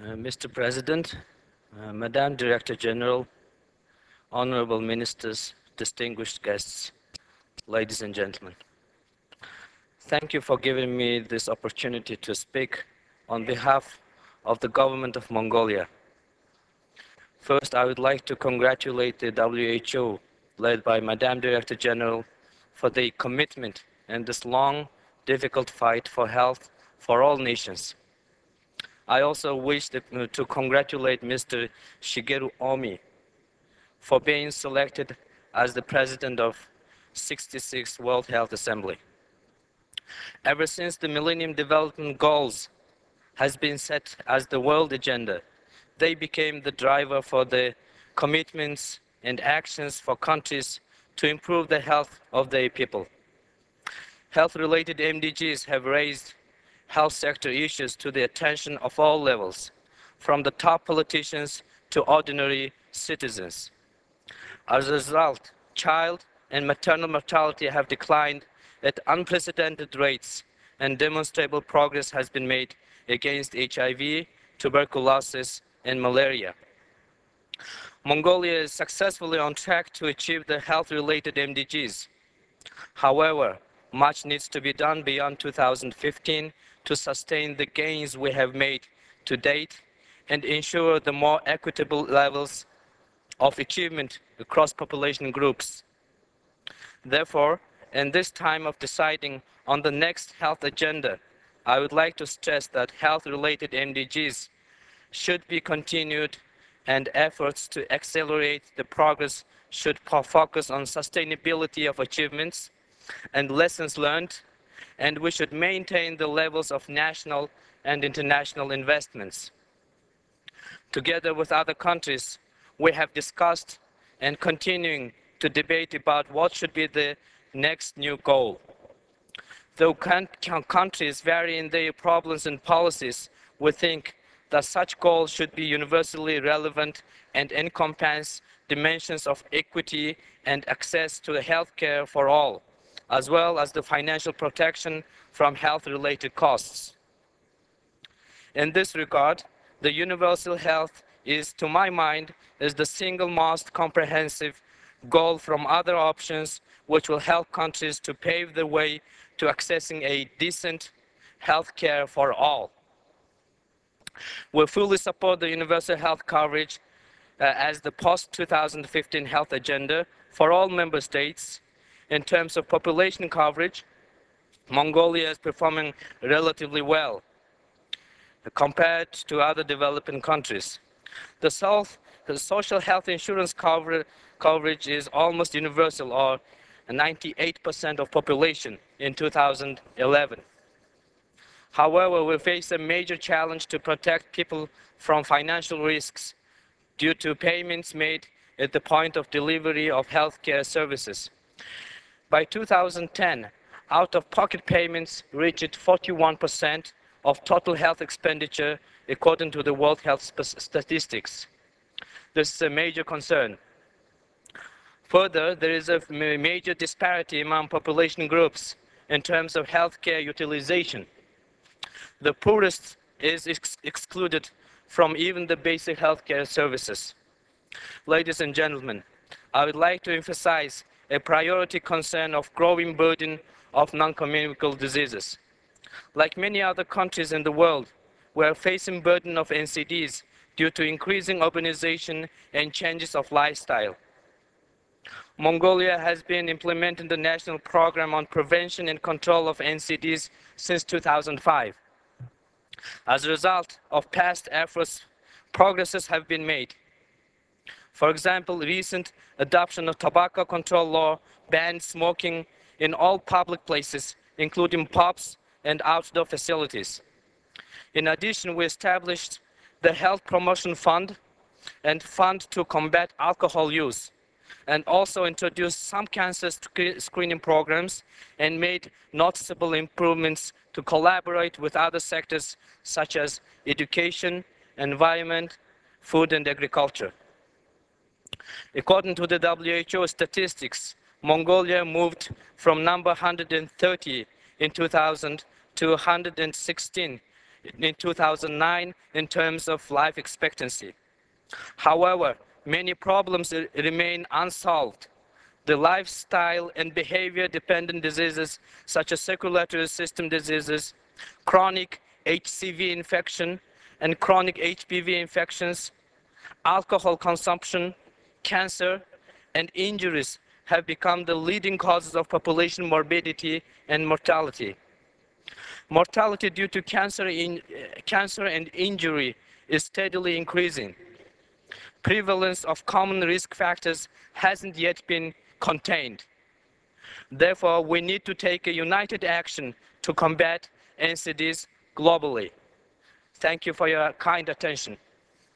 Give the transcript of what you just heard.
Mr. President, Madam Director General, Honorable Ministers, distinguished guests, ladies and gentlemen. Thank you for giving me this opportunity to speak on behalf of the government of Mongolia. First, I would like to congratulate the WHO, led by Madam Director General, for the commitment and this long, difficult fight for health for all nations. I also wish to congratulate Mr. Shigeru Omi for being selected as the president of 66th World Health Assembly. Ever since the Millennium Development Goals has been set as the world agenda, they became the driver for the commitments and actions for countries to improve the health of their people. Health-related MDGs have raised health sector issues to the attention of all levels, from the top politicians to ordinary citizens. As a result, child and maternal mortality have declined at unprecedented rates, and demonstrable progress has been made against HIV, tuberculosis, and malaria. Mongolia is successfully on track to achieve the health-related MDGs. However, much needs to be done beyond 2015 to sustain the gains we have made to date and ensure the more equitable levels of achievement across population groups. Therefore, in this time of deciding on the next health agenda, I would like to stress that health-related MDGs should be continued, and efforts to accelerate the progress should focus on sustainability of achievements and lessons learned, and we should maintain the levels of national and international investments. Together with other countries, we have discussed and continuing to debate about what should be the next new goal. Though countries vary in their problems and policies, we think that such goals should be universally relevant and encompass dimensions of equity and access to health care for all, as well as the financial protection from health-related costs. In this regard, the universal health is, to my mind, is the single most comprehensive goal from other options which will help countries to pave the way to accessing a decent health care for all. We fully support the universal health coverage as the post-2015 health agenda for all member states. In terms of population coverage, Mongolia is performing relatively well compared to other developing countries. The social health insurance coverage is almost universal, or 98% of population in 2011. However, we face a major challenge to protect people from financial risks due to payments made at the point of delivery of healthcare services. By 2010, out-of-pocket payments reached 41% of total health expenditure according to the World Health Statistics. This is a major concern. Further, there is a major disparity among population groups in terms of healthcare utilization. The poorest is excluded from even the basic healthcare services. Ladies and gentlemen, I would like to emphasize a priority concern of growing burden of non-communicable diseases. Like many other countries in the world, we are facing burden of NCDs due to increasing urbanization and changes of lifestyle. Mongolia has been implementing the National Program on Prevention and Control of NCDs since 2005. As a result of past efforts, progresses have been made. For example, recent adoption of tobacco control law banned smoking in all public places, including pubs and outdoor facilities. In addition, we established the Health Promotion Fund and Fund to combat alcohol use, and also introduced some cancer screening programs and made noticeable improvements to collaborate with other sectors such as education, environment, food and agriculture. According to the WHO statistics, Mongolia moved from number 130 in 2000 to 116 in 2009 in terms of life expectancy. However, many problems remain unsolved. The lifestyle and behavior-dependent diseases such as circulatory system diseases, chronic HCV infection, and chronic HPV infections, alcohol consumption, cancer, and injuries have become the leading causes of population morbidity and mortality. Mortality due to cancer and injury is steadily increasing. Prevalence of common risk factors hasn't yet been contained. Therefore, we need to take a united action to combat NCDs globally. Thank you for your kind attention.